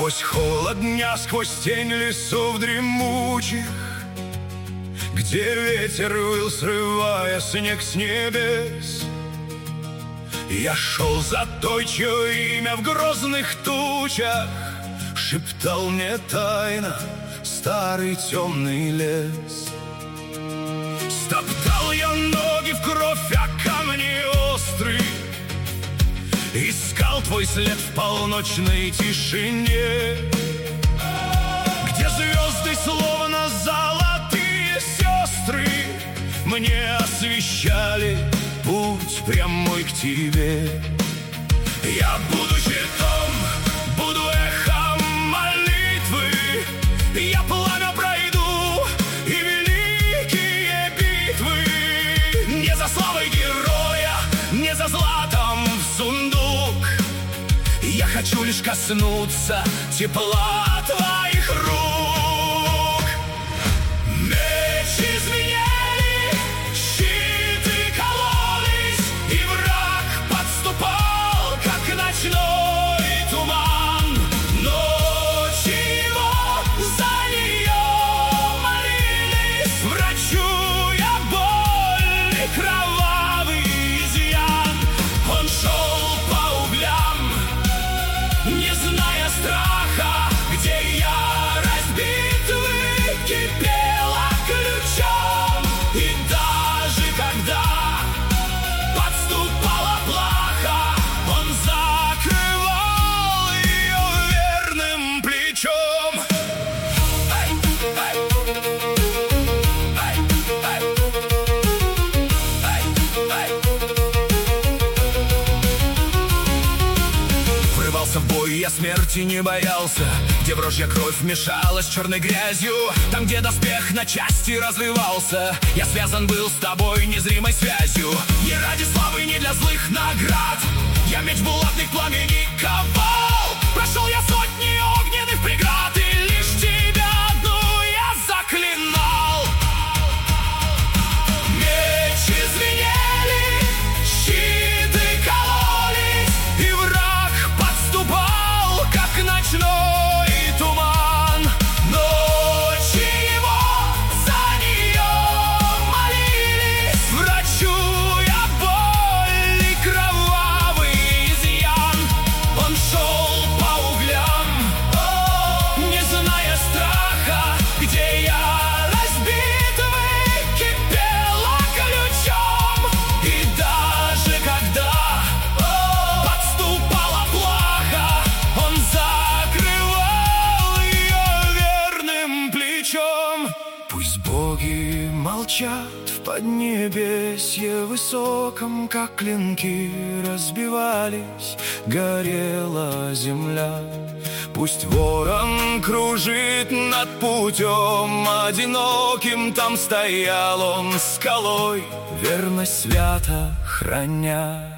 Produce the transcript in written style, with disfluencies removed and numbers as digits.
Сквозь холод дня, сквозь тень лесов дремучих, где ветер выл, срывая снег с небес, я шел за той, чье имя в грозных тучах шептал мне тайно старый темный лес. Стоптал я ноги в кровь, а камни острые, искал твой след в полночной тишине, где звезды словно золотые сестры мне освещали путь прямой к тебе. Я буду щитом, буду эхом молитвы, я пламя пройду и великие битвы. Не за славой героя, не за златом в сундук, я хочу лишь коснуться тепла твоих рук. Мечи звенели, щиты кололись, и враг подступал, как ночной туман. Ночи его за нее молились, врачу я боль и кровавый изъян. Он шел по углям, не зная страха, где ярость битвы кипела ключом. И даже когда подступала плаха, он закрывал ее верным плечом. Врывался в бой, я смерти не боялся, где вражья кровь мешалась черной грязью, там, где доспех на части разрывался, я связан был с тобой незримой связью. Не ради славы, не для злых наград я меч булатных пламени ковал. Прошел я сотни огненных преград, и лишь тебя одну я заклинал. Мечи звенели, щиты кололись, и враг подступал, как ночной туман. Ночи его за нее молились, врачу я боль и кровавый изъян. Он шел по углям, не зная страха, где ярость битвы кипела ключом. И даже когда подступала плаха, он закрывал ее верным плечом. Пусть боги молчат в поднебесье высоком, как клинки разбивались, горела земля. Пусть ворон кружит над путем одиноким, там стоял он скалой, верность свято храня.